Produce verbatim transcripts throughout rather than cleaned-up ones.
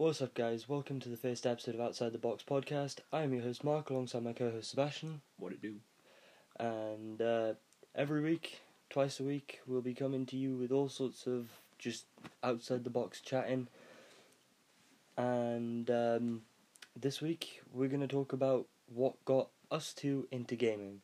What's up, guys? Welcome to the first episode of Outside the Box podcast. I am your host Mark, alongside my co-host Sebastian. What it do? And uh, every week, twice a week, we'll be coming to you with all sorts of just outside the box chatting. And um, this week, we're going to talk about what got us two into gaming.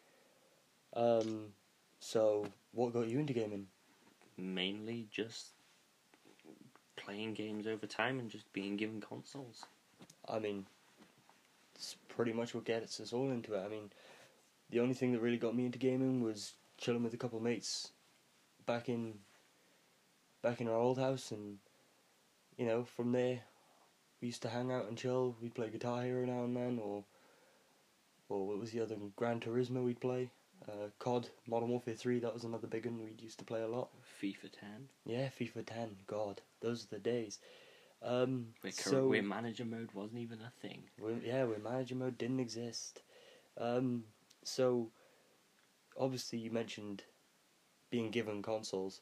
Um, so, what got you into gaming? Mainly just playing games over time and just being given consoles. I mean, it's pretty much what gets us all into it. I mean, the only thing that really got me into gaming was chilling with a couple of mates back in back in our old house, and you know, from there we used to hang out and chill. We'd play Guitar Hero now and then, or or what was the other, Gran Turismo we'd play. Uh, C O D, Modern Warfare three, that was another big one we'd used to play a lot. FIFA ten. Yeah, FIFA ten, God, those are the days. Um, where, so, where manager mode wasn't even a thing. Where, yeah, where manager mode didn't exist. Um, so, obviously you mentioned being given consoles.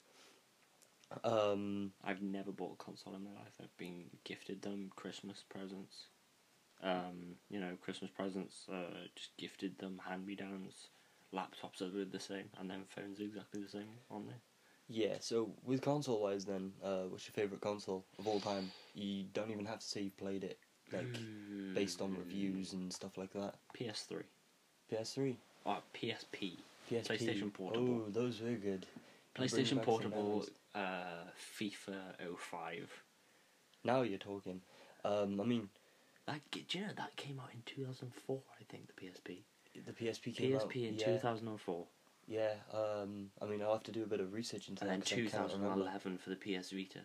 Um, I've never bought a console in my life. I've been gifted them Christmas presents. Um, you know, Christmas presents, uh, just gifted them hand-me-downs. Laptops are the same, and then phones are exactly the same on there. Yeah, so with console-wise then, uh, what's your favourite console of all time? You don't even have to say you've played it, like, mm. based on reviews and stuff like that. P S three. P S three? Oh, P S P. P S P. PlayStation Portable. Oh, those were good. PlayStation Portable, uh, FIFA oh five. Now you're talking. Um, I mean... That, do you know, that came out in two thousand four, I think, the P S P. The P S P came P S P out... P in yeah. two thousand four. Yeah, um, I mean, I'll have to do a bit of research into and that. And then two thousand eleven for the P S Vita.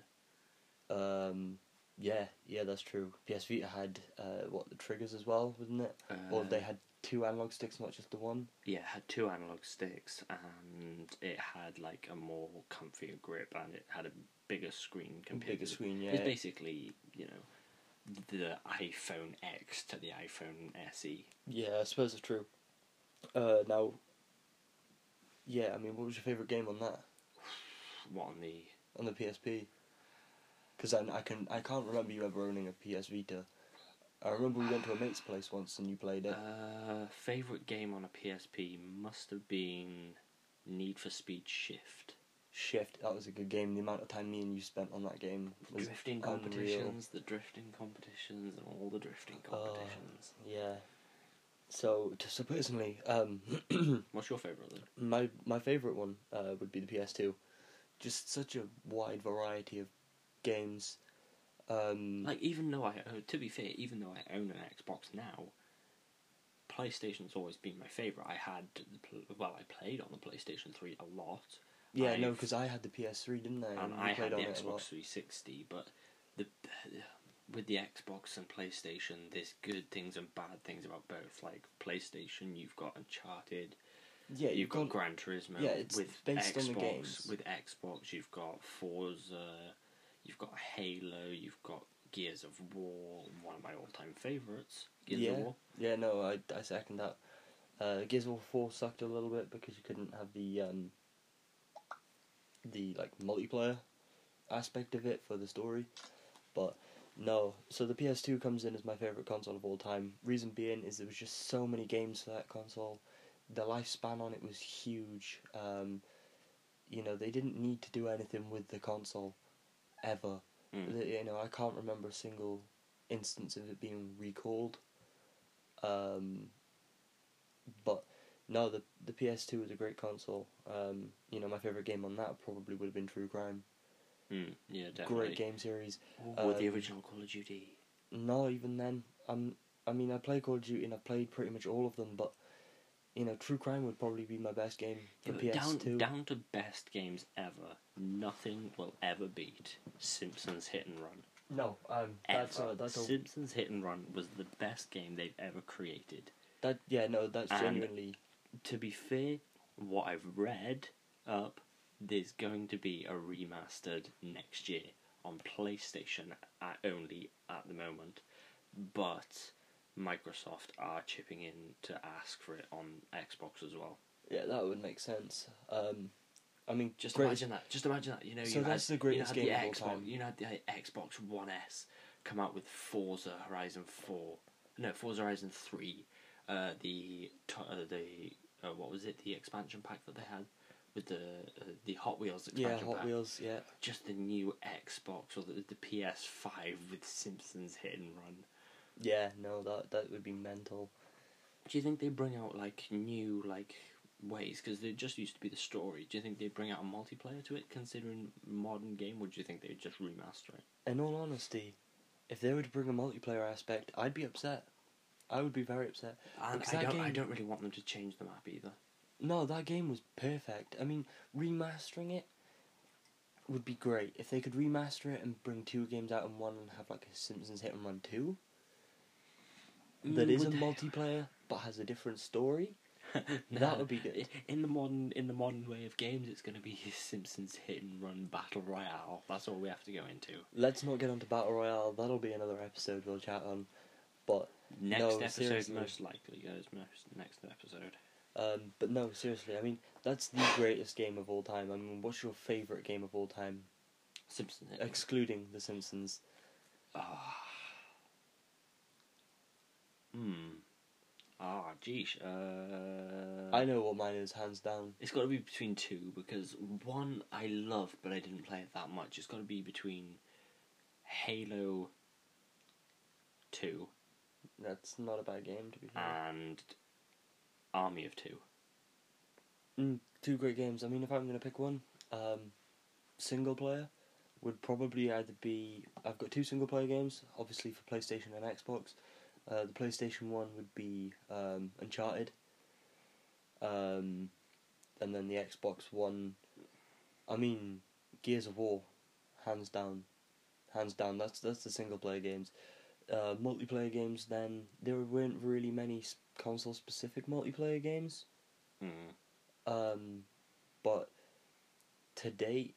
Um, yeah, yeah, that's true. P S Vita had, uh, what, the triggers as well, wasn't it? Uh, or they had two analog sticks, not just the one? Yeah, it had two analog sticks, and it had, like, a more comfier grip, and it had a bigger screen compared Bigger to... screen, yeah. It's basically, you know, the iPhone X to the iPhone S E. Yeah, I suppose it's true. Uh, now... Yeah, I mean, what was your favourite game on that? What, on the... On the P S P? Because I, I, can, I can't remember you ever owning a P S Vita. I remember we went to a mate's place once and you played it. Uh, favourite game on a P S P must have been Need for Speed Shift. Shift, that was a good game. The amount of time me and you spent on that game was Drifting unreal. competitions, the drifting competitions, and all the drifting competitions. Uh, yeah. So, so personally, um... what's your favourite then? My my favourite one uh, would be the P S two. Just such a wide variety of games. Um, like, even though I... Uh, to be fair, even though I own an Xbox now, PlayStation's always been my favourite. I had... The, well, I played on the PlayStation three a lot. Yeah, I've, no, because I had the P S three, didn't I? And, and I played had on the it Xbox three sixty, but... the. With the Xbox and PlayStation, there's good things and bad things about both. Like, PlayStation, you've got Uncharted, yeah, you've, you've got, got Gran Turismo. Yeah, it's with based Xbox, on the games. With Xbox, you've got Forza, you've got Halo, you've got Gears of War, one of my all-time favourites, Gears yeah. of War. Yeah, no, I, I second that. Uh, Gears of War four sucked a little bit because you couldn't have the, um, the, like, multiplayer aspect of it for the story, but... No, so the P S two comes in as my favourite console of all time. Reason being is there was just so many games for that console. The lifespan on it was huge. Um, you know, they didn't need to do anything with the console, ever. Mm. The, you know, I can't remember a single instance of it being recalled. Um, but, no, the the P S two was a great console. Um, you know, my favourite game on that probably would have been True Crime. Mm, yeah, definitely. Great game series. Or um, the original Call of Duty. No, even then. Um, I mean, I play Call of Duty and I played pretty much all of them, but, you know, True Crime would probably be my best game for yeah, P S two. Down, down to best games ever, nothing will ever beat Simpsons Hit and Run. No, um, that's a, that's a... Simpsons Hit and Run was the best game they've ever created. That Yeah, no, that's and genuinely... To be fair, what I've read up... there's going to be a remastered next year on PlayStation at only at the moment, but Microsoft are chipping in to ask for it on Xbox as well. Yeah, that would make sense. Um, I mean, just great... imagine that. Just imagine that. You know, so you that's had, the greatest you game had the of Xbox, all time. You had the Xbox One S come out with Forza Horizon four, no Forza Horizon three, uh, the to- uh, the uh, what was it, the expansion pack that they had with the uh, the Hot Wheels expansion Yeah, Hot pack. Wheels, yeah. Just the new Xbox or the, the P S five with Simpsons Hit and Run. Yeah, no, that that would be mental. Do you think they bring out like new like ways? Because they just used to be the story. Do you think they bring out a multiplayer to it, considering modern game, or do you think they just remaster it? In all honesty, if they were to bring a multiplayer aspect, I'd be upset. I would be very upset. And Because I that don't. game- I don't really want them to change the map either. No, that game was perfect. I mean, remastering it would be great. If they could remaster it and bring two games out in one and have like a Simpsons Hit and Run two, that Mm, is a would they- multiplayer but has a different story, Nah, that would be good. In the modern in the modern way of games, it's going to be Simpsons Hit and Run Battle Royale. That's all we have to go into. Let's not get onto Battle Royale. That'll be another episode we'll chat on. But Next No, episode, seriously. most likely, guys. Most next episode. um, but no, seriously. I mean, that's the greatest game of all time. I mean, what's your favourite game of all time, Simpsons Hit. and Run. excluding The Simpsons? Ah. Hmm. Ah, geesh. Uh, I know what mine is, hands down. It's got to be between two because one I love, but I didn't play it that much. It's got to be between Halo two That's not a bad game, to be fair. and Army of Two. Mm, two great games. I mean, if I'm going to pick one, um, single player would probably either be... I've got two single player games, obviously for PlayStation and Xbox. Uh, the PlayStation one would be um, Uncharted. Um, and then the Xbox One... I mean, Gears of War, hands down. Hands down, that's that's the single player games. Uh, multiplayer games, then, there weren't really many console specific multiplayer games. Hmm. Um, but to date,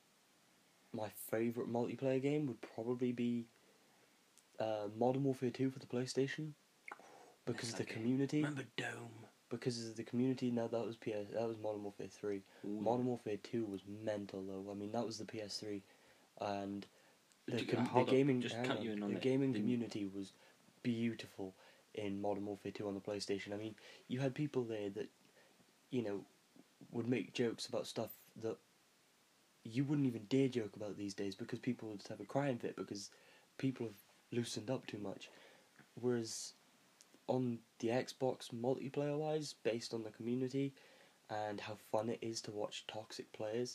my favourite multiplayer game would probably be uh, Modern Warfare two for the PlayStation, because Miss of the that game. community. Remember Dome? Because of the community. No, that was P S. That was Modern Warfare three. Ooh. Modern Warfare two was mental though. I mean, that was the P S three, and the, Do- com- the hold up, gaming just hang cut on, you in on the it. gaming The- community was beautiful in Modern Warfare two on the PlayStation. I mean, you had people there that, you know, would make jokes about stuff that you wouldn't even dare joke about these days because people would just have a crying fit because people have loosened up too much. Whereas on the Xbox, multiplayer wise, based on the community and how fun it is to watch toxic players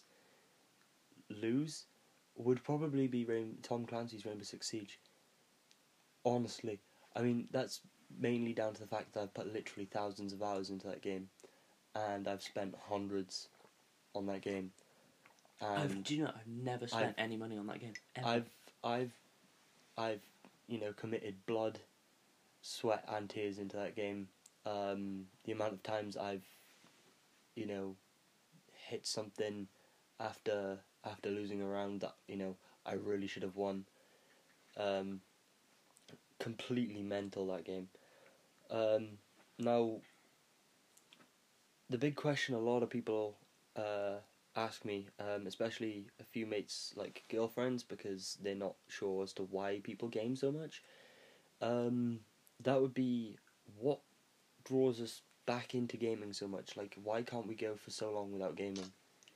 lose, would probably be Rain- Tom Clancy's Rainbow Six Siege. Honestly, I mean, that's mainly down to the fact that I've put literally thousands of hours into that game, and I've spent hundreds on that game. I've, And do you know, I've never spent I've- any money on that game. Ever. I've, I've, I've, you know, committed blood, sweat, and tears into that game. Um, the amount of times I've, you know, hit something after after losing a round that, you know, I really should have won. Um, completely mental, that game. Um, now, the big question a lot of people uh, ask me, um, especially a few mates like girlfriends, because they're not sure as to why people game so much, um, that would be what draws us back into gaming so much. Like, why can't we go for so long without gaming?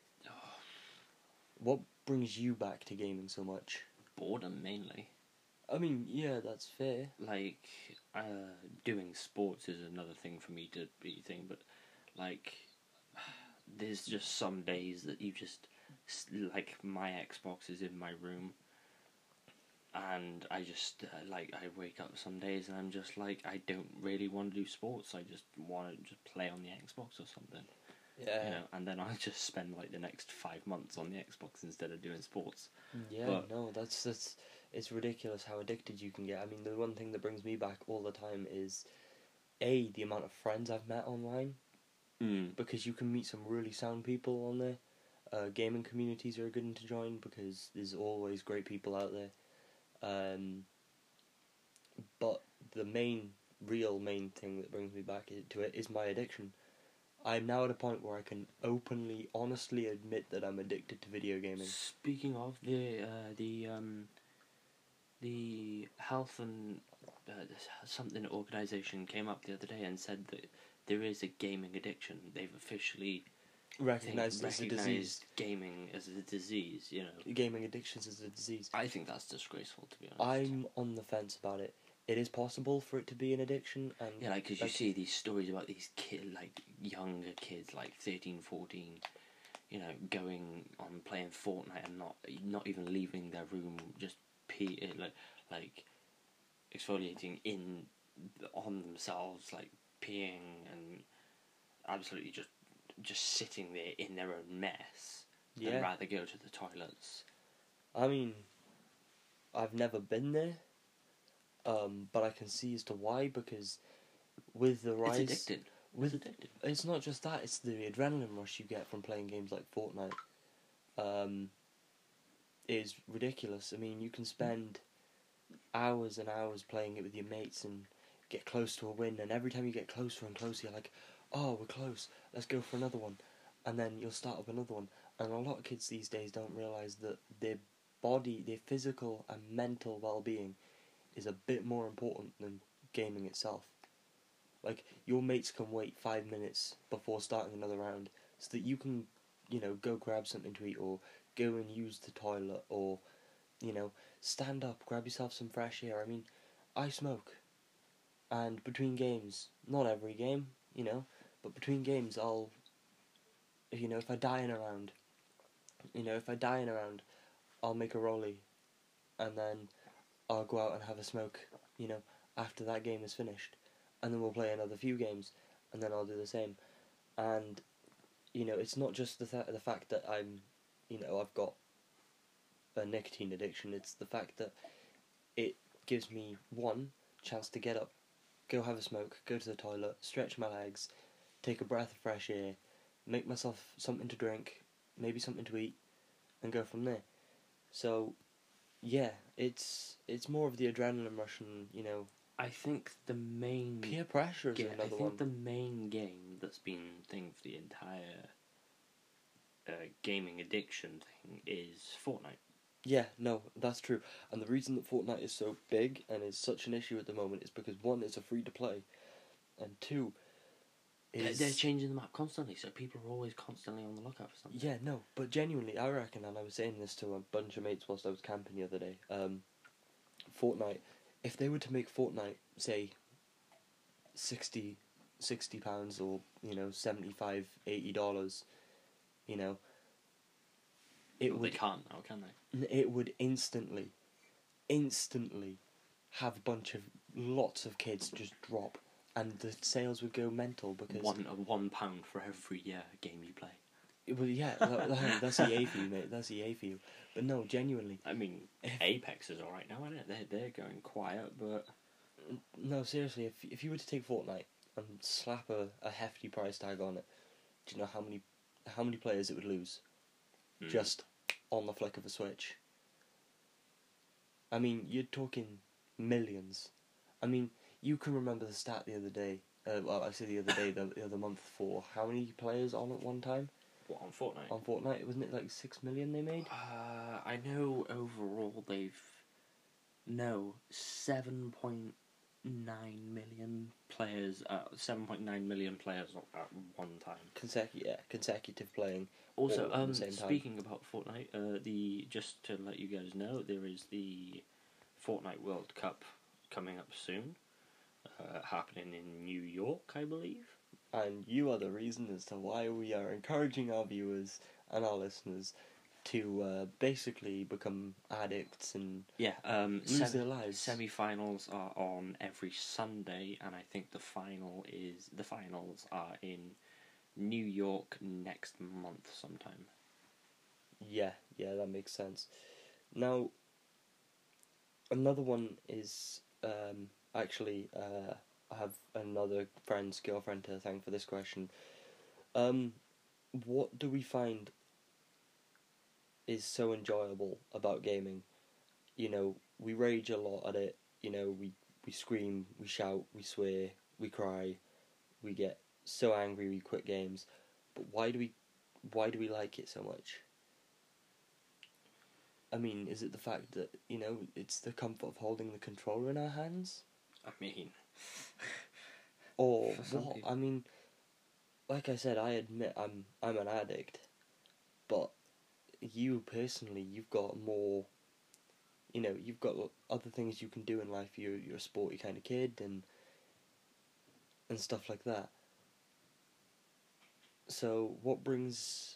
What brings you back to gaming so much? Boredom, mainly. I mean, yeah, that's fair. Like, uh, doing sports is another thing for me to be thing, but, like, there's just some days that you just, s- like, my Xbox is in my room, and I just, uh, like, I wake up some days and I'm just like, I don't really want to do sports, I just want to just play on the Xbox or something, Yeah, you know, and then I'll just spend, like, the next five months on the Xbox instead of doing sports. yeah. but- No, that's that's. It's ridiculous how addicted you can get. I mean, the one thing that brings me back all the time is, a the amount of friends I've met online, Mm. because you can meet some really sound people on there. Uh, gaming communities are a good one to join because there's always great people out there. Um, but the main, real main thing that brings me back i- to it is my addiction. I'm now at a point where I can openly, honestly admit that I'm addicted to video gaming. Speaking of the uh, the um, the Health and uh, something organisation came up the other day and said that there is a gaming addiction. They've officially Recognised as a disease. recognised gaming as a disease. You know, Gaming addictions as a disease. I think that's disgraceful, to be honest. I'm on the fence about it. It is possible for it to be an addiction, and Yeah, like, because you like- see these stories about these kid, like, younger kids, like thirteen, fourteen, you know, going on playing Fortnite and not not even leaving their room, just pee, uh, like, like, exfoliating in, on themselves, like, peeing and absolutely just, just sitting there in their own mess. Yeah. Than rather go to the toilets. I mean, I've never been there, um, but I can see as to why, because with the rise... It's addicting. With, It's addictive. It's not just that, it's the adrenaline rush you get from playing games like Fortnite. Um, is ridiculous. I mean, you can spend hours and hours playing it with your mates and get close to a win, and every time you get closer and closer, you're like, oh, we're close, let's go for another one. And then you'll start up another one. And a lot of kids these days don't realise that their body, their physical and mental well-being is a bit more important than gaming itself. Like, your mates can wait five minutes before starting another round so that you can, you know, go grab something to eat or go and use the toilet or, you know, stand up, grab yourself some fresh air. I mean, I smoke. And between games, not every game, you know, but between games I'll, you know, if I die in a round, you know, if I die in a round, I'll make a rollie and then I'll go out and have a smoke, you know, after that game is finished. And then we'll play another few games, and then I'll do the same. And, you know, it's not just the th- the fact that I'm, you know, I've got a nicotine addiction, it's the fact that it gives me, one, chance to get up, go have a smoke, go to the toilet, stretch my legs, take a breath of fresh air, make myself something to drink, maybe something to eat, and go from there. So, yeah, it's it's more of the adrenaline rush and, you know, I think the main peer pressure is ga- another I think one. the main game that's been thing for the entire uh, gaming addiction thing is Fortnite. Yeah, no, that's true. And the reason that Fortnite is so big and is such an issue at the moment is because, one, it's a free to play, and two, They're, is... they're changing the map constantly, so people are always constantly on the lookout for something. Yeah, no, but genuinely, I reckon, and I was saying this to a bunch of mates whilst I was camping the other day, um, Fortnite, if they were to make Fortnite, say, sixty, sixty pounds or, you know, seventy-five, eighty dollars, you know, it Well, would... they can't now, can they? It would instantly, instantly have a bunch of, lots of kids just drop, and the sales would go mental because... One uh, one pound for every uh, game you play. Well, yeah, that, that, that's E A for you, mate, that's E A for you. But no, genuinely... I mean, Apex is alright now, isn't it? They're, they're going quiet, but... No, seriously, if if you were to take Fortnite and slap a, a hefty price tag on it, do you know how many how many players it would lose? Mm. Just on the flick of a switch. I mean, you're talking millions. I mean, you can remember the stat the other day, uh, well, I say the other day, the, the other month, for how many players on at one time? What, on Fortnite? On Fortnite, wasn't it like six million they made? Uh, I know overall they've... No, seven point nine million players, uh, seven point nine million players at one time. Consecu- yeah, consecutive playing. Also, all at um, the same time. speaking about Fortnite, uh, the just to let you guys know, there is the Fortnite World Cup coming up soon, uh, happening in New York, I believe. And you are the reason as to why we are encouraging our viewers and our listeners to uh, basically become addicts and Yeah, um, lose sem- their lives. Semi-finals are on every Sunday, and I think the final is the finals are in New York next month sometime. Yeah, yeah, that makes sense. Now, another one is um, actually uh, I have another friend's girlfriend to thank for this question. Um, what do we find is so enjoyable about gaming? You know, we rage a lot at it. You know, we we scream, we shout, we swear, we cry, we get so angry we quit games. But why do we why do we like it so much? I mean, is it the fact that, you know, it's the comfort of holding the controller in our hands? I mean, Or For some what? people. I mean, like I said, I admit I'm I'm an addict, but you personally, you've got more. You know, you've got other things you can do in life. You're you're a sporty kind of kid, and and stuff like that. So, what brings?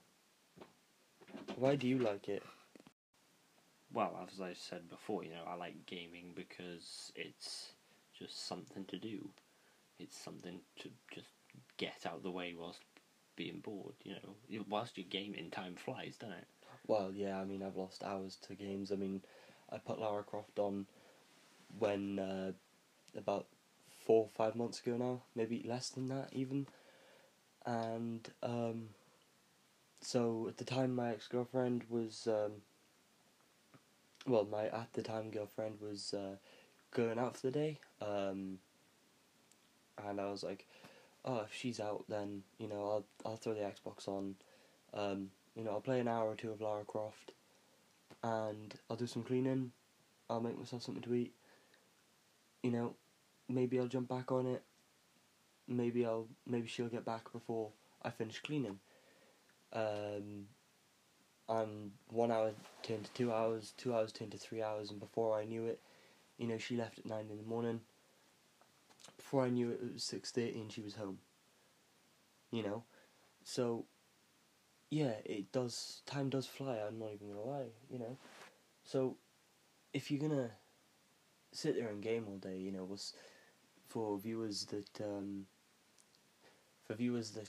Why do you like it? well, as I said before, you know, I like gaming because it's just something to do. It's something to just get out of the way whilst being bored, you know. Whilst you're gaming, time flies, doesn't it? Well, yeah, I mean, I've lost hours to games. I mean, I put Lara Croft on when uh, about four or five months ago now, maybe less than that even. And um, so at the time, my ex girlfriend was, um, well, my at the time girlfriend was uh, going out for the day. Um, and I was like, oh, if she's out, then you know, I'll I'll throw the Xbox on. Um, you know, I'll play an hour or two of Lara Croft, and I'll do some cleaning. I'll make myself something to eat. You know, maybe I'll jump back on it. Maybe I'll maybe she'll get back before I finish cleaning. Um, and one hour turned to two hours, two hours turned to three hours, and before I knew it, you know, she left at nine in the morning. Before I knew it, it was six thirty, and she was home. You know, so yeah, it does. Time does fly. I'm not even gonna lie. You know, so if you're gonna sit there and game all day, you know, was for viewers that um, for viewers that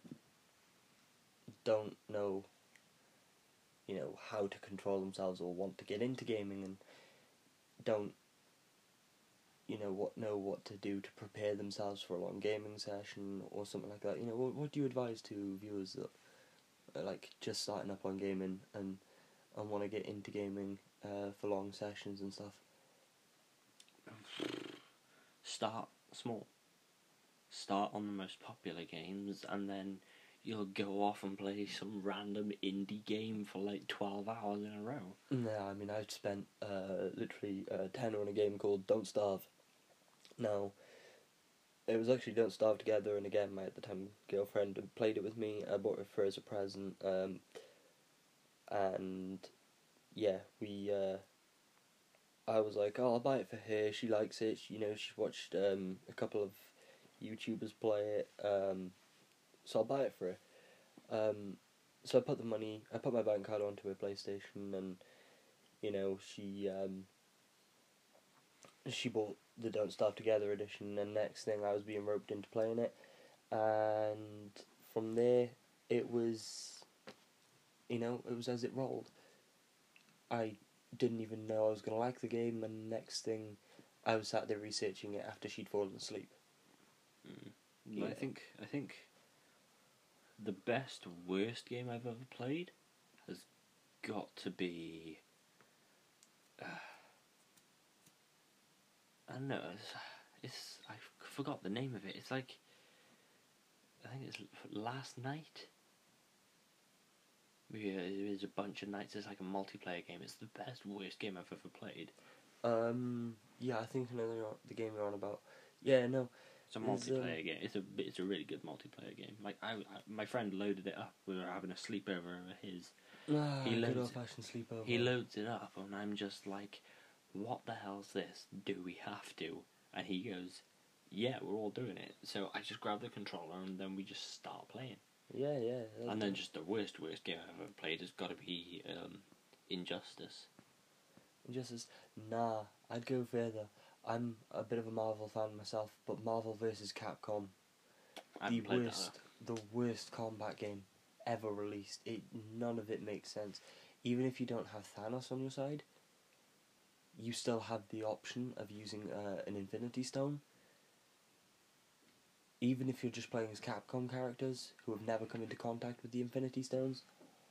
don't know, you know, how to control themselves or want to get into gaming and don't, you know, what know what to do to prepare themselves for a long gaming session or something like that. You know, what what do you advise to viewers that are like just starting up on gaming and and want to get into gaming uh, for long sessions and stuff? Start small. Start on the most popular games, and then you'll go off and play some random indie game for like twelve hours in a row. Yeah, I mean, I've spent uh, literally a tenner on a game called Don't Starve. Now, it was actually Don't Starve Together, and again, my at the time girlfriend had played it with me. I bought it for her as a present, um, and yeah, we. Uh, I was like, oh, I'll buy it for her. She likes it. She, you know, she's watched um, a couple of YouTubers play it, um, so I'll buy it for her. Um, so I put the money, I put my bank card onto her PlayStation, and you know, she um, she bought the Don't Starve Together edition, and next thing I was being roped into playing it, and from there it was, you know, it was as it rolled. I didn't even know I was gonna like the game, and next thing, I was sat there researching it after she'd fallen asleep. Mm. Yeah. I think I think the best worst game I've ever played has got to be. Uh, I don't know. It's, it's I forgot the name of it. It's like I think it's Last Night. Yeah, there's a bunch of nights. It's like a multiplayer game. It's the best worst game I've ever played. Um. Yeah, I think I know the, the game you're on about. Yeah, no. It's a There's, multiplayer um, game. It's a it's a really good multiplayer game. Like I, I my friend loaded it up. We were having a sleepover over his. Ah, He good loads old fashioned sleepover. He loads it up, and I'm just like, "What the hell's this? Do we have to?" And he goes, "Yeah, we're all doing it." So I just grab the controller, and then we just start playing. Yeah, yeah. And then just the worst worst game I've ever played has got to be um, Injustice. Injustice. Nah, I'd go further. I'm a bit of a Marvel fan myself, but Marvel versus Capcom, I the haven't played worst, the worst combat game ever released. It none of it makes sense. Even if you don't have Thanos on your side, you still have the option of using uh, an Infinity Stone. Even if you're just playing as Capcom characters who have never come into contact with the Infinity Stones.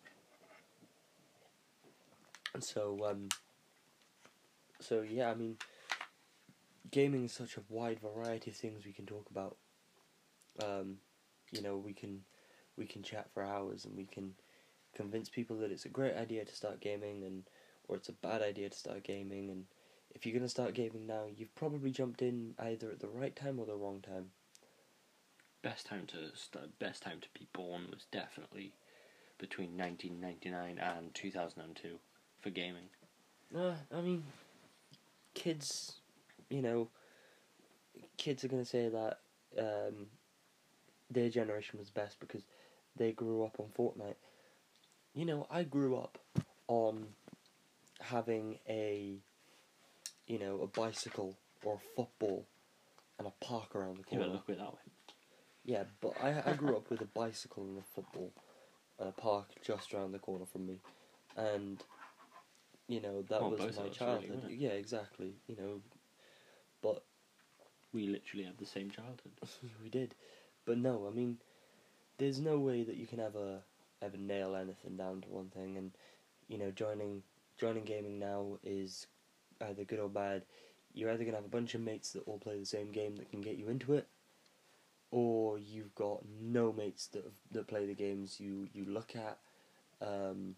And so, um, so yeah, I mean, gaming is such a wide variety of things we can talk about. Um, you know, we can we can chat for hours, and we can convince people that it's a great idea to start gaming, and or it's a bad idea to start gaming, and if you're going to start gaming now, you've probably jumped in either at the right time or the wrong time. Best time to start, best time to be born was definitely between nineteen ninety-nine and two thousand two for gaming. Uh, I mean, kids, you know, kids are going to say that um, their generation was best because they grew up on Fortnite. You know, I grew up on having a, you know, a bicycle or a football and a park around the You corner. better look at it that way. Yeah, but I I grew up with a bicycle and a football and a park just around the corner from me, and you know that Well, was both my of us, childhood. really, wasn't it? Yeah, exactly. You know, but We literally had the same childhood. we did, but no, I mean, there's no way that you can ever ever nail anything down to one thing, and you know, joining joining gaming now is either good or bad. You're either gonna have a bunch of mates that all play the same game that can get you into it, or you've got no mates that that play the games you, you look at, um,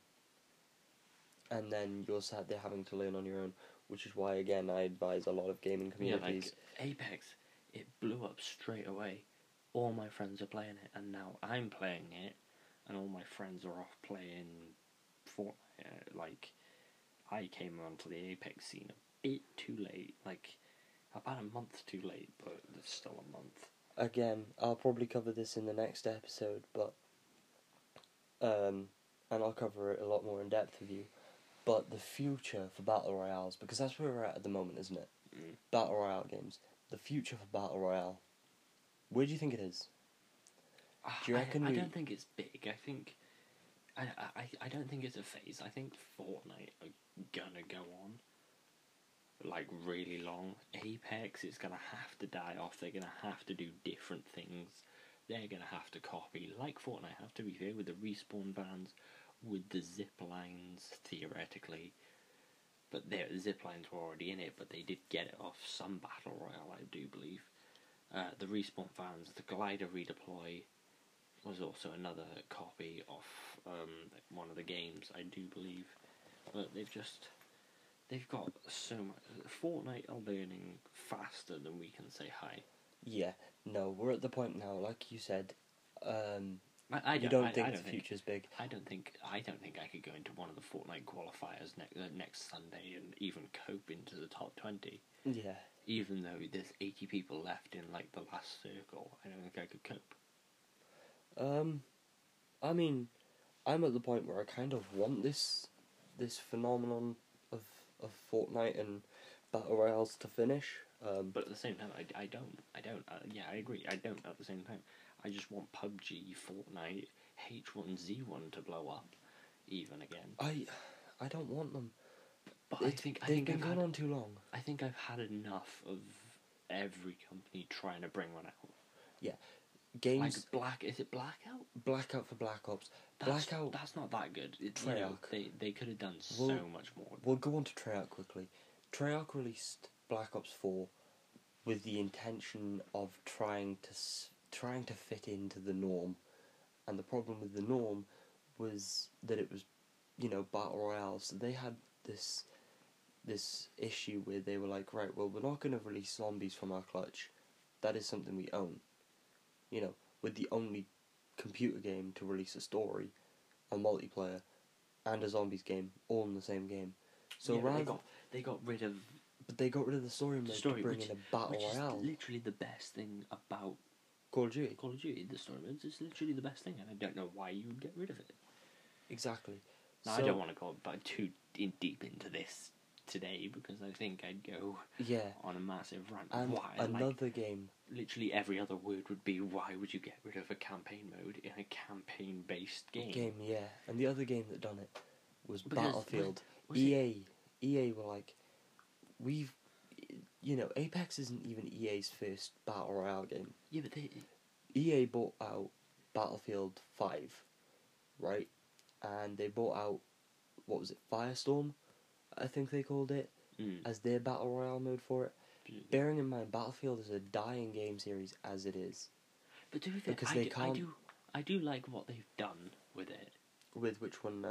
and then you're sat there having to learn on your own, which is why, again, I advise a lot of gaming communities. Yeah, like Apex, it blew up straight away. All my friends are playing it, and now I'm playing it, and all my friends are off playing Fortnite. Like, I came onto the Apex scene a bit too late, like, about a month too late, but there's still a month. Again, I'll probably cover this in the next episode, but um, and I'll cover it a lot more in depth with you. But the future for battle royales, because that's where we're at at the moment, isn't it? Mm. Battle royale games. The future for battle royale. Where do you think it is? Do you reckon I, I we- don't think it's big. I think I, I I don't think it's a phase. I think Fortnite are gonna go on like really long. Apex is gonna have to die off. They're gonna have to do different things. They're gonna have to copy, like Fortnite have to be fair, with the respawn vans, with the zip lines theoretically. But their zip lines were already in it, but they did get it off some battle royale, I do believe. Uh, the respawn vans, the glider redeploy was also another copy of um, one of the games, I do believe. But they've just they've got so much. Fortnite are learning faster than we can say hi. Yeah, no, we're at the point now, like you said, um, I, I you don't, don't I, think I the don't think, future's big. I don't think I don't think I could go into one of the Fortnite qualifiers ne- uh, next Sunday and even cope into the top twenty. Yeah. Even though there's eighty people left in like the last circle, I don't think I could cope. Um, I mean, I'm at the point where I kind of want this, this phenomenon of of Fortnite and battle royales to finish. Um, But at the same time, I, I don't. I don't. Uh, yeah, I agree. I don't at the same time. I just want P U B G, Fortnite, H one Z one to blow up, even again. I, I don't want them. But I It- think I they've think been I've going had, on too long. I think I've had enough of every company trying to bring one out. Games, Like Black, is it Blackout? Blackout for Black Ops. That's, Blackout. That's not that good. It, you know, Treyarch. they they could have done Well- so much more. We'll go on to Treyarch quickly. Treyarch released Black Ops four with the intention of trying to s- trying to fit into the norm, and the problem with the norm was that it was, you know, battle royale. So they had this this issue where they were like, right, well, we're not going to release zombies from our clutch. That is something we own. You know, with the only computer game to release a story, a multiplayer, and a zombies game all in the same game. So Yeah, but rather, they got they got rid of but they got rid of the story mode story, to bring which- in a battle which is royale. literally the best thing about Call of Duty. Call of Duty. The story mode is literally the best thing, and I don't know why you would get rid of it. Exactly. Now, So- I don't want to go but too in deep into this today because I think I'd go Yeah. on a massive rant. And why? another Like, game. literally every other word would be why would you get rid of a campaign mode in a campaign-based game? Game, yeah. And the other game that done it was Because- Battlefield. was it- E A. E A were like, we've, you know, Apex isn't even E A's first battle royale game. Yeah, but they. E A bought out Battlefield five, right? And they bought out, what was it, Firestorm, I think they called it, Mm, as their battle royale mode for it. Bearing in mind, Battlefield is a dying game series as it is. but to be fair, because I, they do, I can't- do. I do like what they've done with it. With which one now?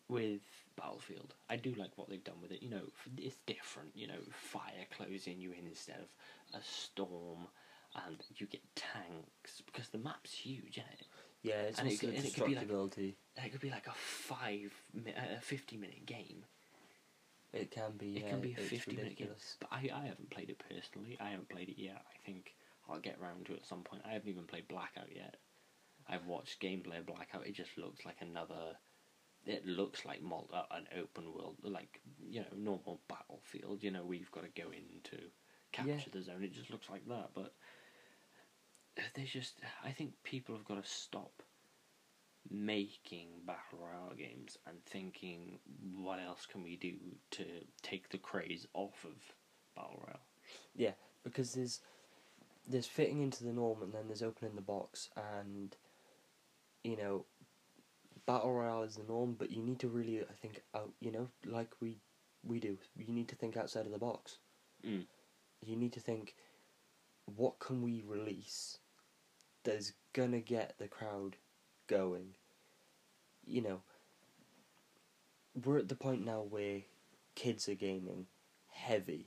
with Battlefield. I do like what they've done with it. You know, it's different. You know, fire closing you in instead of a storm, and you get tanks because the map's huge, isn't it? Yeah, it's And it also could- and it could be like- destructibility. And it could be like a five, mi- a fifty minute game. It can be. It yeah, can be a it's fifty minute game. ridiculous. But I, I haven't played it personally. I haven't played it yet. I think I'll get round to it at some point. I haven't even played Blackout yet. I've watched gameplay of Blackout. It just looks like another. It looks like mul- uh, an open world, like, you know, normal Battlefield. You know, we've got to go in to capture Yeah. the zone. It just looks like that. But they just, I think people have got to stop making battle royale games and thinking, what else can we do to take the craze off of battle royale? Yeah, because there's there's fitting into the norm, and then there's opening the box, and you know, battle royale is the norm, but you need to really, I think, out. You know, like we we do. You need to think outside of the box. Mm. You need to think, what can we release that's gonna get the crowd going? You know, we're at the point now where kids are gaming heavy,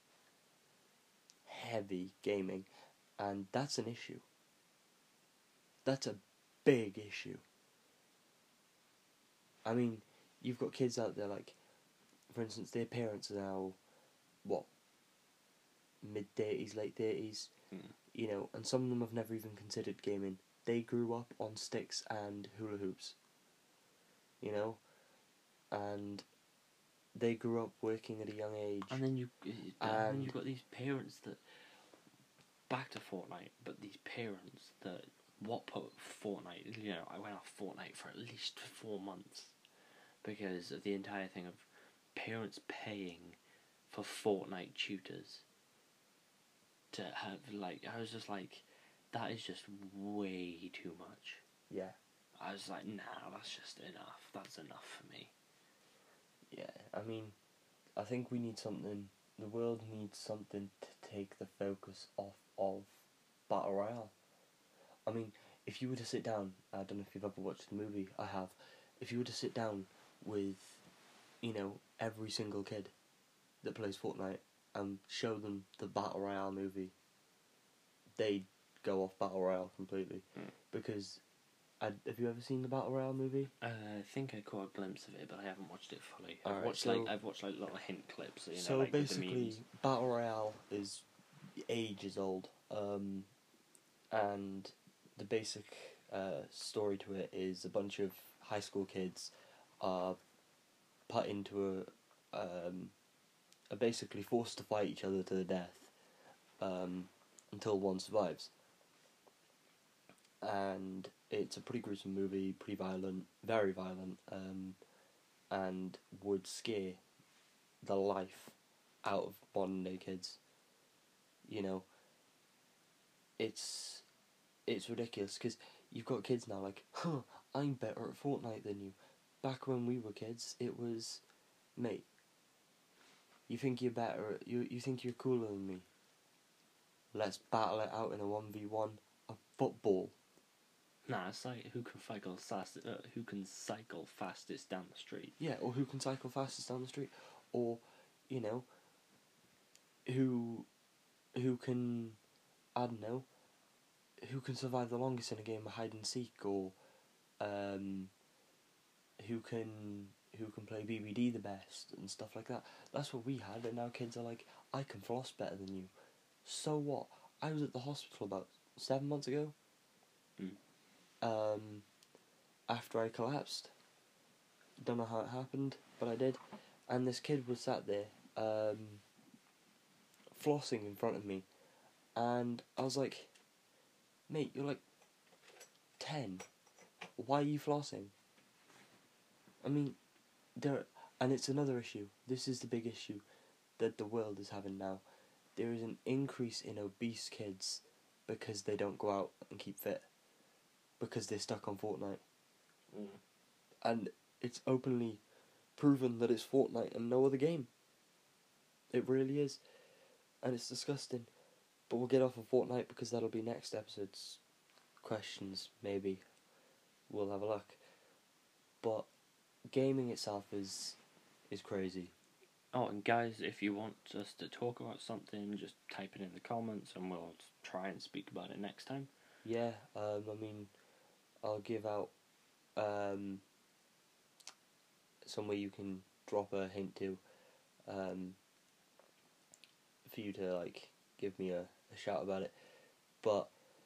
heavy gaming, and that's an issue. That's a big issue. I mean, you've got kids out there, like, for instance, their parents are now, what, mid-thirties, late thirties, Mm. you know, and some of them have never even considered gaming. They grew up on sticks and hula hoops, you know, and they grew up working at a young age. And then you, and then And- you've got these parents that, back to Fortnite, but these parents that, what put Fortnite, you know, I went off Fortnite for at least four months because of the entire thing of parents paying for Fortnite tutors to have, like, I was just like, that is just way too much. Yeah, I was like, nah, that's just enough. That's enough for me. yeah. I mean, I think we need something. The world needs something to take the focus off of battle royale. I mean, if you were to sit down, I don't know if you've ever watched the movie. I have. If you were to sit down with, you know, every single kid that plays Fortnite and show them the battle royale movie, they'd go off battle royale completely. Mm. Because, I, have you ever seen the battle royale movie? Uh, I think I caught a glimpse of it, but I haven't watched it fully. I've Alright, watched so- like I've watched like little hint clips. You know, So like with the basically, memes. battle royale is ages old, um, and the basic uh, story to it is a bunch of high school kids are put into a, um, are basically forced to fight each other to the death, um, until one survives. And it's a pretty gruesome movie, pretty violent, very violent, um, and would scare the life out of modern day kids. You know, it's it's ridiculous because you've got kids now like, huh, I'm better at Fortnite than you. Back when we were kids, it was, mate, you think you're better, you you think you're cooler than me. Let's battle it out in a one v one, a football. Nah, it's like who can cycle fast, uh, who can cycle fastest down the street. Yeah, or who can cycle fastest down the street, or, you know, who, who can, I don't know, who can survive the longest in a game of hide and seek, or, um, who can, who can play B B D the best, and stuff like that. That's what we had, and now kids are like, I can floss better than you. So what? I was at the hospital about seven months ago. Mm. Um, after I collapsed. Don't know how it happened, but I did. And this kid was sat there, um, flossing in front of me. And I was like, mate, you're like ten. Why are you flossing? I mean, there, and it's another issue. This is the big issue that the world is having now. There is an increase in obese kids because they don't go out and keep fit. Because they're stuck on Fortnite. Mm. And it's openly proven that it's Fortnite and no other game. It really is. And it's disgusting. But we'll get off of Fortnite because that'll be next episode's questions, maybe. We'll have a look. But gaming itself is is crazy. Oh, and guys, if you want us to talk about something, just type it in the comments and we'll try and speak about it next time. Yeah, um, I mean, I'll give out um, somewhere you can drop a hint to, um, for you to like give me a, a shout about it. But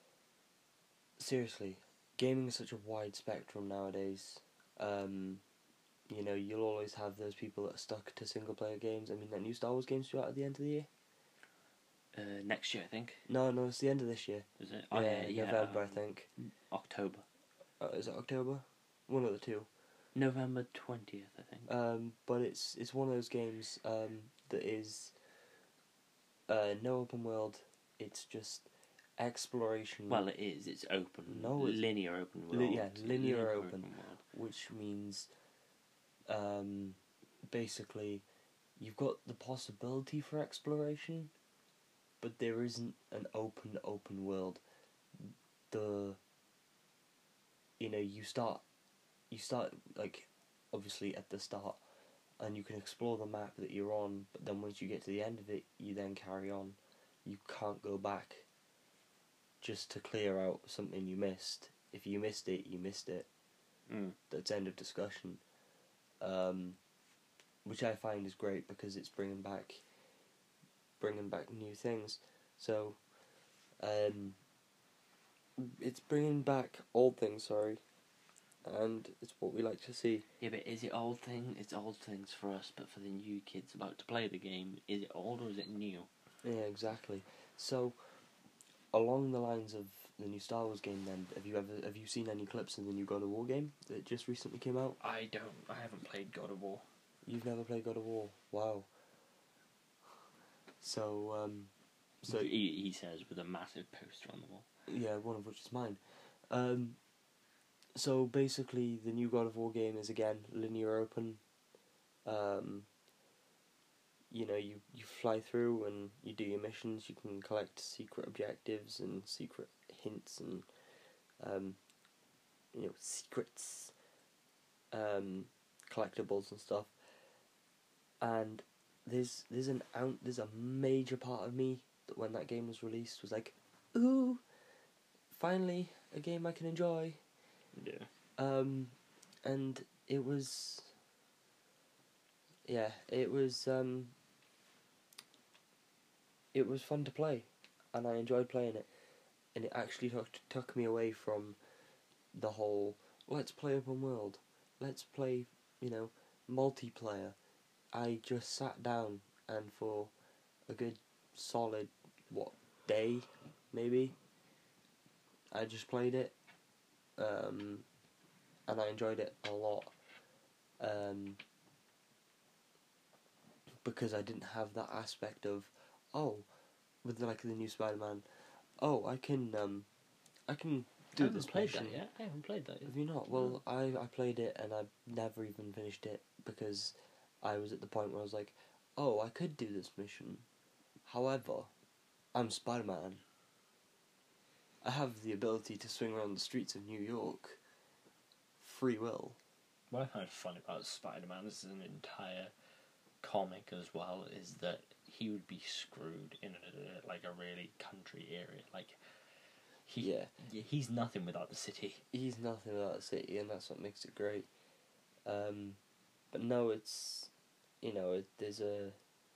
seriously, gaming is such a wide spectrum nowadays. Um, you know, you'll always have those people that are stuck to single player games. I mean, that new Star Wars game's due out at the end of the year. Uh, next year, I think. No, no, it's the end of this year. Is it? Yeah, Oh, yeah, yeah, November, um, I think. October. Uh, is it October? One of the two. November twentieth, I think. Um, but it's it's one of those games um, that is uh, no open world. It's just exploration. Well, it is. It's open. No, it's- linear open world. Li- yeah, linear open. world. which means um, basically you've got the possibility for exploration, but there isn't an open open world. The you know you start you start like obviously at the start, and you can explore the map that you're on, but then once you get to the end of it, you then carry on. You can't go back just to clear out something you missed. If you missed it, you missed it. Mm. That's end of discussion. Um, which I find is great because it's bringing back, bringing back new things. So, um, it's bringing back old things. Sorry, and it's what we like to see. Yeah, but is it old thing? It's old things for us, but for the new kids about to play the game, is it old or is it new? Yeah, exactly. So, along the lines of the new Star Wars game, then have you ever have you seen any clips of the new God of War game that just recently came out? I don't. I haven't played God of War. You've never played God of War? Wow. So, um, so he, he says with a massive poster on the wall. yeah, one of which is mine. Um, so basically, the new God of War game is again linear open. Um, you know, you, you fly through and you do your missions. You can collect secret objectives and secret hints and um, you know secrets, um, collectibles and stuff. And there's there's an out there's a major part of me that when that game was released was like, ooh, finally a game I can enjoy. Yeah. Um, and it was, yeah, it was um, it was fun to play, and I enjoyed playing it, and it actually took took me away from the whole let's play open world, let's play, you know, multiplayer. I just sat down and for a good solid what day maybe I just played it, um, and I enjoyed it a lot, um, because I didn't have that aspect of, oh, with like the new Spider-Man, oh, I can um, I can do I haven't this played mission. that yet. I haven't played that yet. Have you not? Well, I, I played it and I never even finished it because I was at the point where I was like, oh, I could do this mission. However, I'm Spider-Man. I have the ability to swing around the streets of New York. Free will. What I find funny about Spider-Man, this is an entire comic as well, is that he would be screwed in a, like a really country area. Like, he, Yeah. he's nothing without the city. He's nothing without the city, and that's what makes it great. Um, but no, it's, you know, it, there's a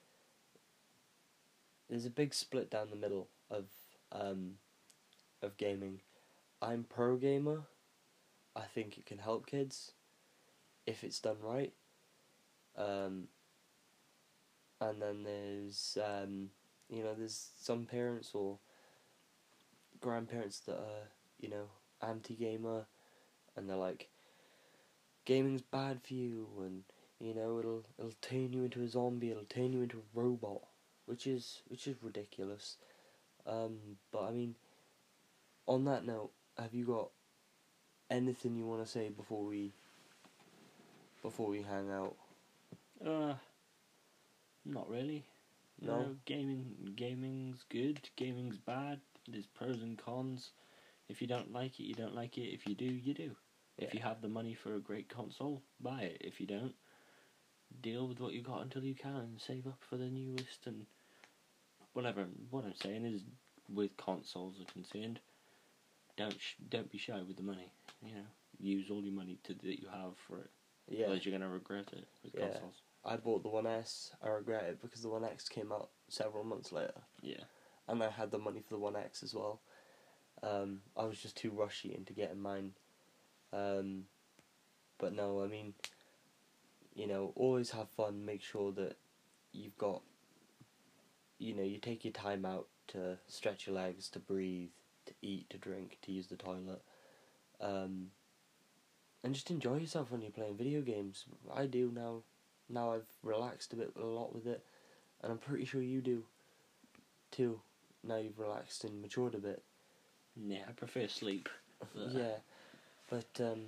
there's a big split down the middle of um, of gaming. I'm pro gamer. I think it can help kids if it's done right. Um, and then there's um, you know, there's some parents or grandparents that are, you know, anti-gamer, and they're like, gaming's bad for you, and you know, it'll it'll turn you into a zombie, it'll turn you into a robot, which is which is ridiculous. Um, but I mean, on that note, have you got anything you want to say before we before we hang out? Uh, not really. No? No, gaming, gaming's good. Gaming's bad. There's pros and cons. If you don't like it, you don't like it. If you do, you do. If Yeah. you have the money for a great console, buy it. If you don't, deal with what you got until you can and save up for the newest and whatever. What I'm saying is, with consoles are concerned, don't sh- don't be shy with the money. You know, use all your money to that you have for it. Yeah. Otherwise, you're gonna regret it with Yeah. consoles. I bought the One S. I regret it because the One X came out several months later. Yeah. And I had the money for the One X as well. Um, I was just too rushy into getting mine. Um, but no, I mean, you know, always have fun. Make sure that you've got, you know, you take your time out to stretch your legs, to breathe, to eat, to drink, to use the toilet. Um, and just enjoy yourself when you're playing video games. I do now. Now I've relaxed a bit, a lot with it. And I'm pretty sure you do, too. Now you've relaxed and matured a bit. Yeah, I prefer sleep. But Yeah, but um,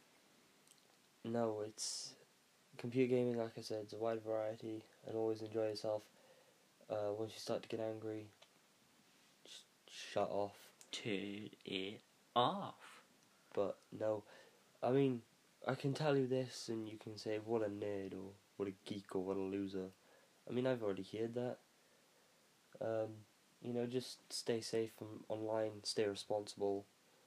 no, it's computer gaming. Like I said, it's a wide variety, and always enjoy yourself. Uh, once you start to get angry, just shut off. turn it off. But no, I mean, I can tell you this, and you can say what a nerd or what a geek or what a loser. I mean, I've already heard that. Um, you know, just stay safe from online, stay responsible,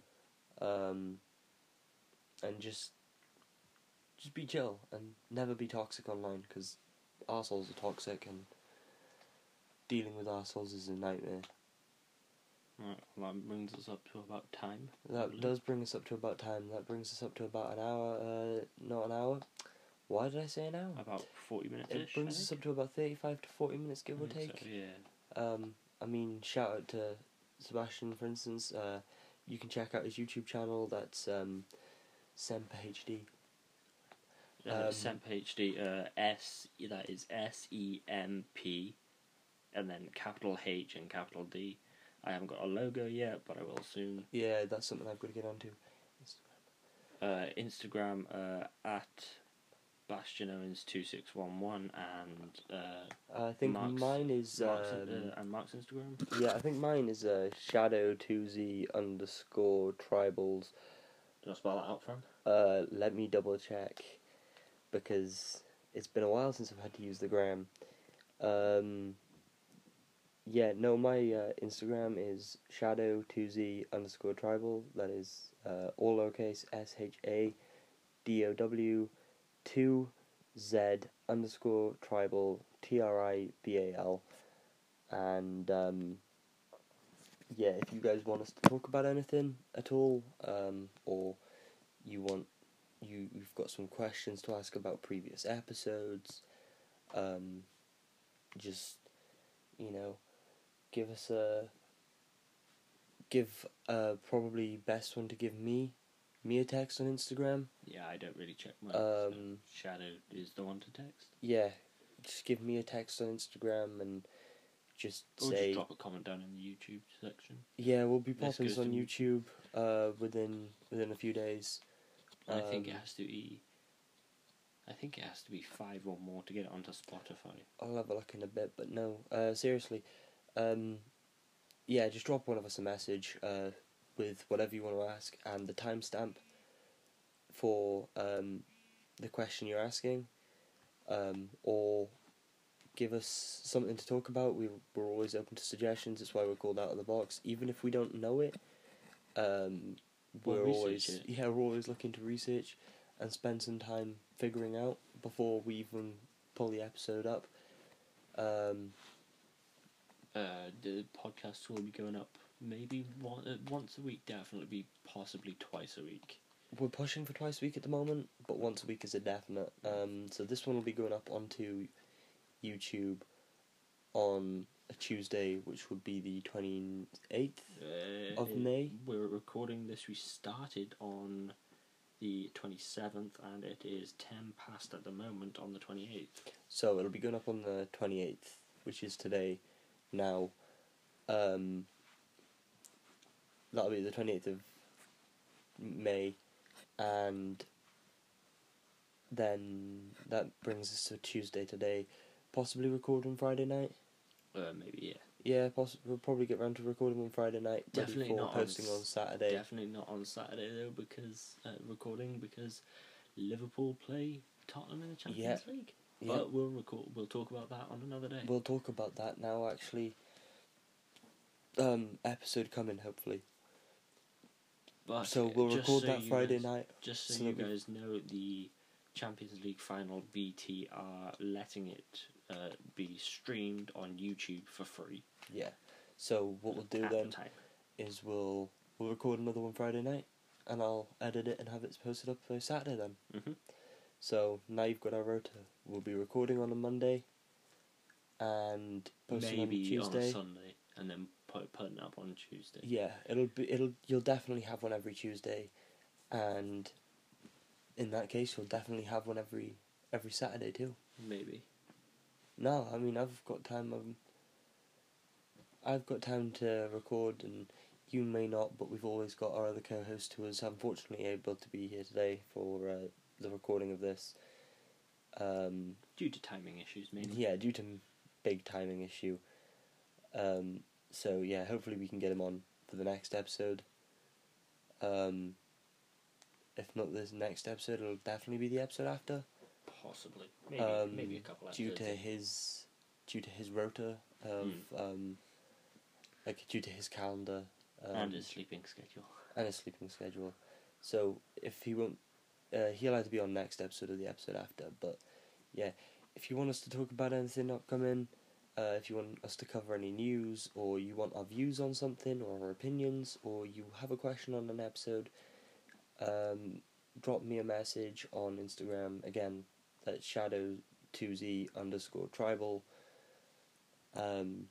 um, and just just be chill and never be toxic online, because arseholes are toxic and dealing with arseholes is a nightmare. Right, well, that brings us up to about time. That probably. does bring us up to about time. That brings us up to about an hour. Uh, not an hour. Why did I say an hour? About forty minutes. It brings us up to about thirty-five to forty minutes, give or take. So, yeah. Um, I mean, shout out to Sebastian, for instance. Uh, you can check out his YouTube channel. That's um, SemperHD. Uh, Um, Semp H D, uh, S, that is S E M P, and then capital H and capital D. I haven't got a logo yet, but I will soon. Yeah, that's something I've got to get onto. Uh, Instagram, uh, at Bastion Owens two six one one, and uh, I think Mark's- mine is Mark's, um, uh, and Mark's Instagram. yeah. I think mine is uh, shadow two z underscore tribals. Do I spell that out for him? Uh, let me double check, because it's been a while since I've had to use the gram. Um, yeah, no, my uh, Instagram is shadow two z underscore tribal. That is uh, all lowercase S H A D O W two Z underscore tribal T R I B A L. And um, yeah, if you guys want us to talk about anything at all, um, or you want you you've got some questions to ask about previous episodes, um, just you know, give us a give uh probably best one to give me me a text on Instagram. Yeah, I don't really check mine. so Um, Shadow is the one to text. yeah, just give me a text on Instagram and just Or say just drop a comment down in the YouTube section. yeah, we'll be This popping this goes on to- YouTube uh within within a few days. I think it Um, has to be. I think it has to be five or more to get it onto Spotify. I'll have a look in a bit, but no, uh, seriously, um, yeah, just drop one of us a message uh, with whatever you want to ask and the timestamp for um, the question you're asking, um, or give us something to talk about. We, we're always open to suggestions. That's why we're called Out of the Box. Even if we don't know it, um, We'll we're research always it. yeah we're always looking to research and spend some time figuring out before we even pull the episode up. Um, Uh, the podcast will be going up maybe one, uh, once a week, definitely, possibly twice a week. we're pushing for twice a week at the moment, but once a week is a definite. Um, so this one will be going up onto YouTube on a Tuesday, which would be the twenty-eighth Uh, of it- May. We're recording this. We started on the twenty-seventh, and it is ten past at the moment on the twenty-eighth. So it'll be going up on the twenty-eighth, which is today. Now, um, that'll be the twenty-eighth of May, and then that brings us to Tuesday today, possibly record on Friday night. Uh, maybe, yeah. Yeah, poss- we'll probably get round to recording on Friday night. ready Definitely for not on posting on, s- Saturday. Definitely not on Saturday though, because uh, recording because Liverpool play Tottenham in the Champions League. Yeah, But we'll record. We'll talk about that on another day. we'll talk about that now. Actually, um, episode coming hopefully. But So we'll just record so that you Friday guys- night. Just so, so you that we- guys know, the Champions League final, B T are letting it uh, be streamed on YouTube for free. Yeah. So what we'll do at then the time. is we'll we'll record another one Friday night, and I'll edit it and have it posted up for Saturday then. Mhm. So now you've got our rota. We'll be recording on a Monday, and posting Maybe on on Tuesday. a Sunday, and then put putting it up on Tuesday. Yeah, it'll be it'll you'll definitely have one every Tuesday, and in that case you'll definitely have one every every Saturday too. Maybe. No, I mean I've got time. Um, I've got time to record, and you may not. But we've always got our other co-host who is unfortunately able to be here today for uh, the recording of this. Um, Due to timing issues, mainly. yeah, due to big timing issue. Um, so yeah, hopefully we can get him on for the next episode. Um, if not this next episode, it'll definitely be the episode after. Possibly. Maybe. Um, maybe a couple due episodes. to his due to his rota of Mm. um, like due to his calendar um, and his sleeping schedule. and his sleeping schedule. So if he won't, uh, he'll have to be on next episode or the episode after. But yeah, if you want us to talk about anything upcoming, uh, if you want us to cover any news, or you want our views on something, or our opinions, or you have a question on an episode, um, drop me a message on Instagram. Again, that's shadow two z underscore tribal. Um,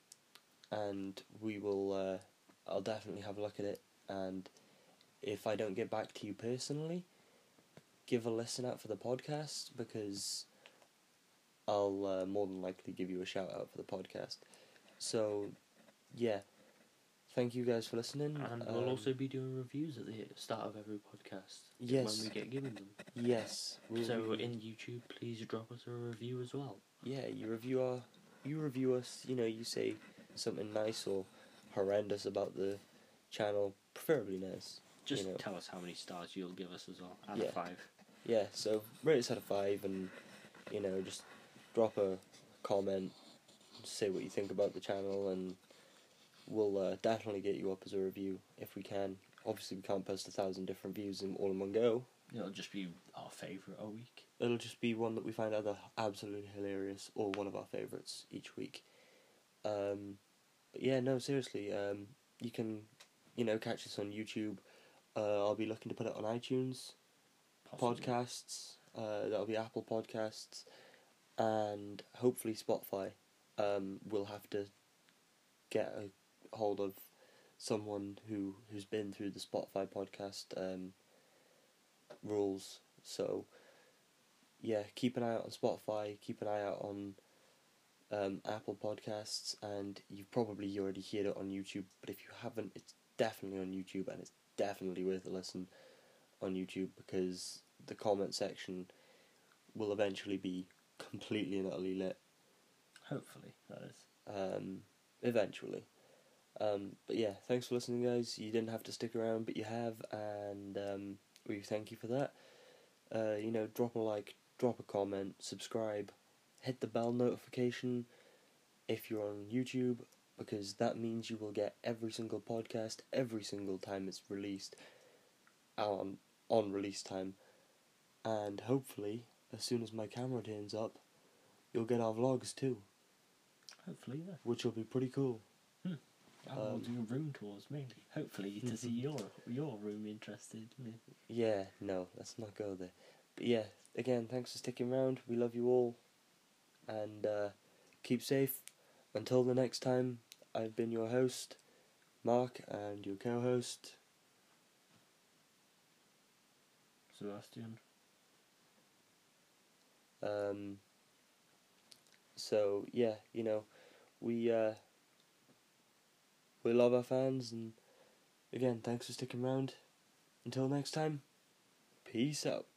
and we will. Uh, I'll definitely have a look at it, and if I don't get back to you personally, give a listen out for the podcast, because I'll uh, more than likely give you a shout out for the podcast. So, yeah, thank you guys for listening. And we'll Um, also be doing reviews at the start of every podcast. Yes. When we get given them. yes. we'll So be- in YouTube, please drop us a review as well. yeah, you review our, you review us. You know, you say something nice or horrendous about the channel, preferably nice. Just you know. tell us how many stars you'll give us as well. Out Yeah. of five. Yeah, so rate us out of five, and you know, just drop a comment, say what you think about the channel, and we'll uh, definitely get you up as a review if we can. Obviously, we can't post a thousand different views in all in one go. It'll just be our favourite a week. It'll just be one that we find either absolutely hilarious or one of our favourites each week. Um, but yeah, no, seriously, um, you can, you know, catch us on YouTube. Uh, I'll be looking to put it on iTunes. Possibly. Podcasts, uh, that'll be Apple Podcasts, and hopefully Spotify. Um, we'll have to get a hold of someone who, who's been through the Spotify podcast um, rules. So, yeah, keep an eye out on Spotify, keep an eye out on um, Apple Podcasts, and you've probably already heard it on YouTube, but if you haven't, it's definitely on YouTube, and it's definitely worth a listen on YouTube, because the comment section will eventually be completely and utterly lit. Hopefully, that is. Um, eventually. Um, but yeah, thanks for listening, guys. You didn't have to stick around, but you have, and um, we thank you for that. Uh, you know, drop a like, drop a comment, subscribe, hit the bell notification if you're on YouTube, because that means you will get every single podcast every single time it's released on on release time. And hopefully, as soon as my camera turns up, you'll get our vlogs too, Hopefully, yeah. which will be pretty cool. And we'll Um, do room tours mainly. Hopefully, to see your your room interested. Yeah, no, let's not go there. But yeah, again, thanks for sticking around. We love you all. And uh, keep safe. Until the next time, I've been your host, Mark, and your co-host. Sebastian. Um, so, yeah, you know, we, uh, we love our fans. And again, thanks for sticking around. Until next time, peace out.